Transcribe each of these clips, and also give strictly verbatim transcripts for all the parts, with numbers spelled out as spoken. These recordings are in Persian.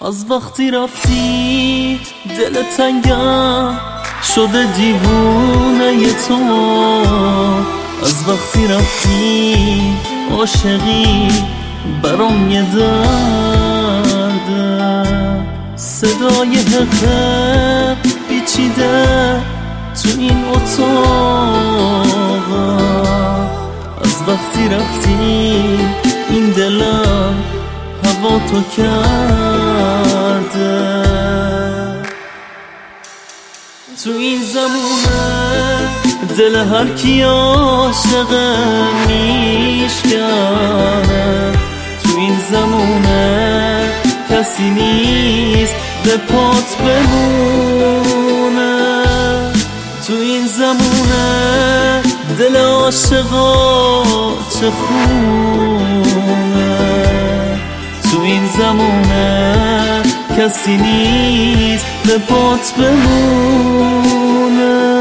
از وقتی رفتی دل تنگم شده دیوونه تو. از وقتی رفتی عاشقی برام یه درده. صدای حقه پیچیده تو این اتاق. از وقتی رفتی این دلم هوا تو کرده. تو این زمونه دل هر کی عاشقه میشکنه. تو این زمونه کسی نیست به پات بمونه. تو این زمونه دل عاشقا چه خونه. تو این زمونه کسی نیست به پات بمونه.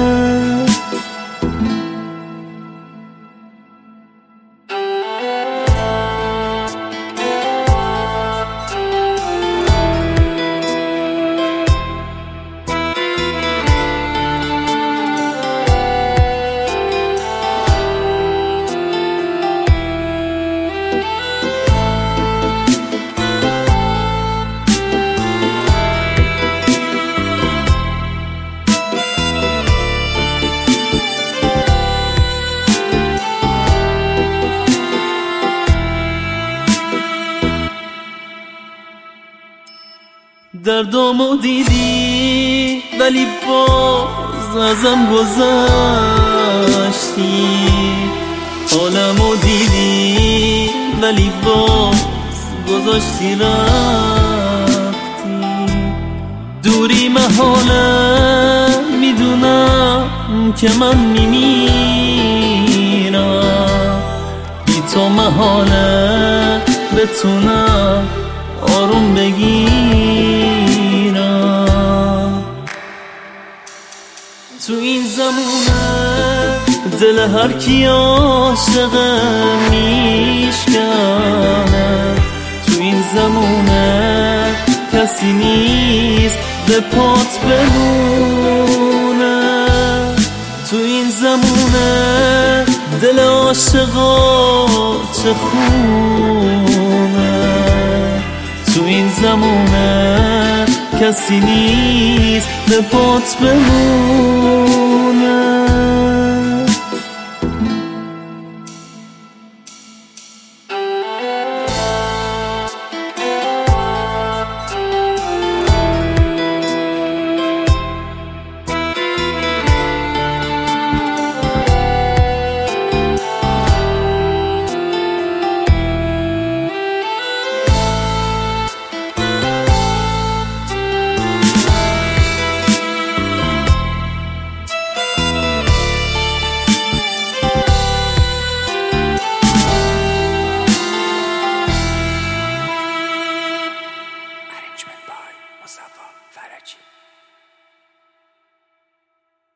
دردامو دیدی ولی باز ازم گذشتی. حالمو دیدی ولی باز گذاشتی رفتی. دوری محاله میدونم که من میمیرم. بی تو محاله بتونم آروم بگیرم. تو این زمونه دل هر کی عاشقه میشکنه. تو این زمونه کسی نیست به پات بمونه. تو این زمونه دل عاشقا چه خونه. تو این زمونه کسی نیست به پات بمونه.